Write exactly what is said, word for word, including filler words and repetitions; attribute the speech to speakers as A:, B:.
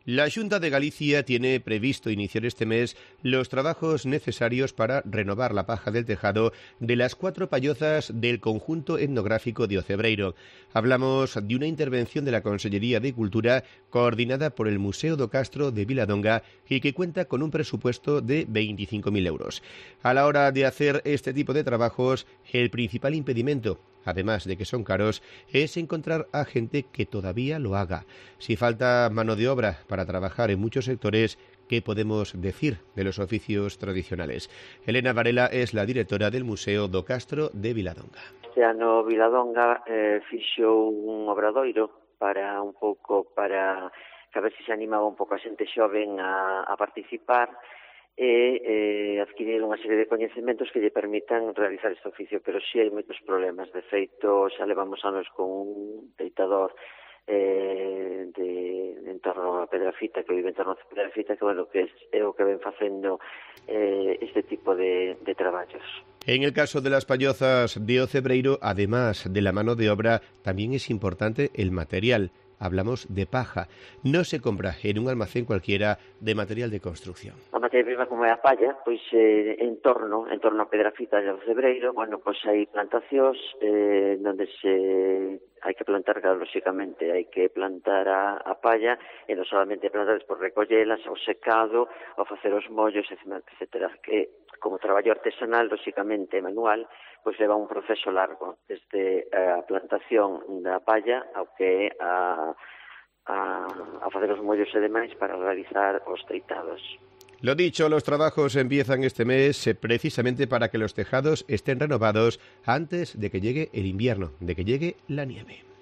A: La Xunta de Galicia tiene previsto iniciar este mes los trabajos necesarios para renovar la paja del tejado de las cuatro pallozas del conjunto etnográfico de Ocebreiro. Hablamos de una intervención de la Consellería de Cultura coordinada por el Museo do Castro de Viladonga y que cuenta con un presupuesto de veinticinco mil euros. A la hora de hacer este tipo de trabajos, el principal impedimento, además de que son caros, es encontrar a gente que todavía lo haga. Si falta mano de obra para trabajar en muchos sectores, ¿qué podemos decir de los oficios tradicionales? Elena Varela es la directora del Museo do Castro de Viladonga.
B: Este ano Viladonga eh, fixo un obradoiro para un pouco para que a ver se se animaba un pouco a xente xoven a, a participar e eh, adquirir unha serie de coñecementos que lle permitan realizar este oficio, pero si hai moitos problemas. De feito, xa levamos anos con un deitador eh, de, de en torno a Pedrafita, que vive en torno a Pedrafita, que, bueno, que é o que ven facendo eh, este tipo de, de traballos.
A: En el caso de las pallozas de Ocebreiro, además de la mano de obra, también es importante el material. Hablamos de paja. No se compra en un almacén cualquiera de material de construcción.
B: A materia prima como é a palla, pois eh, en torno, en torno a Pedrafita de Ocebreiro, bueno, pois hai plantacións eh, onde se hai que plantar, claro, lóxicamente, hai que plantar a, a palla e non solamente plantar, por recollelas, ao secado, ao facer os mollos, etcétera, que como traballo artesanal, lóxicamente manual, pois leva un proceso largo, desde a plantación da palla ao que é a, a, a facer os mollos e demais para realizar os teitados.
A: Lo dicho, los trabajos empiezan este mes eh, precisamente para que los tejados estén renovados antes de que llegue el invierno, de que llegue la nieve.